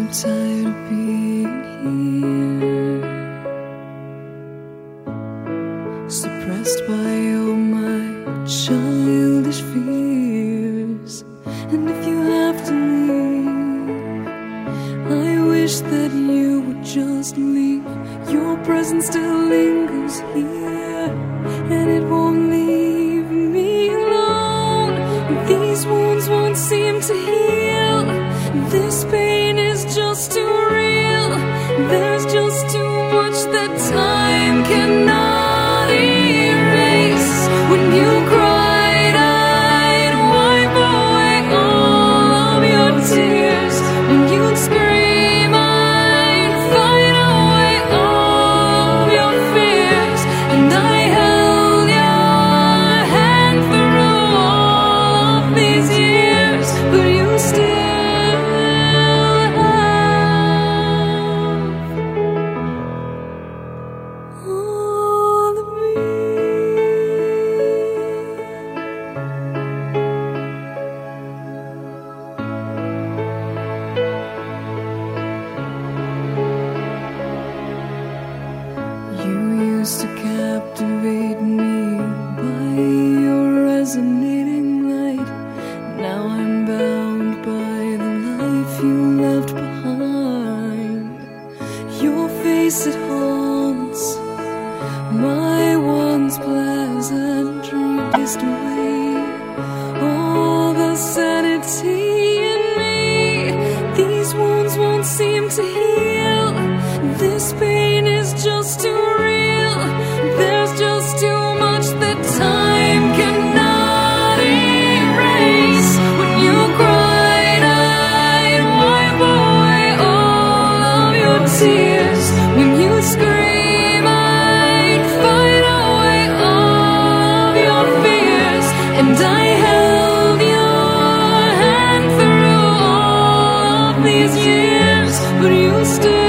tired of being here, suppressed by all my childish fears. And if you have to leave, I wish that you would just leave. Your presence still lingers here, and it won't leave me alone. These wounds won't seem to heal. This pain is just too real. There's just too much that time cannot erase. When you cried, I'd wipe away all of your tears. When you'd scream, I'd fight away all of your fears. And I held your hand through all of these years, but you still used to captivate me by your resonating light. Now I'm bound by the life you left behind. Your face, it haunts my once pleasant dream. Kissed away all the sanity in me. These wounds won't seem to heal. This pain is just too real. There's just too much that time cannot erase. When you cried, I'd wipe away all of your tears. When you scream, I'd fight away all of your fears. And I held your hand through all of these years, but you still